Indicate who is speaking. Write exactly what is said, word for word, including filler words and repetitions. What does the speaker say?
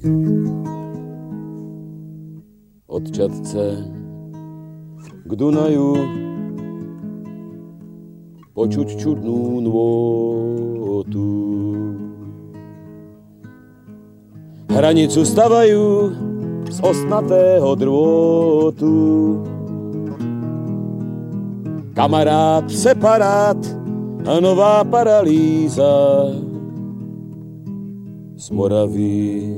Speaker 1: Od Čadce k Dunaju počuť čudnú nôtu. Hranicu stavajú z ostnatého drôtu. Kamarát, separát a nová paralýza. Z Moravy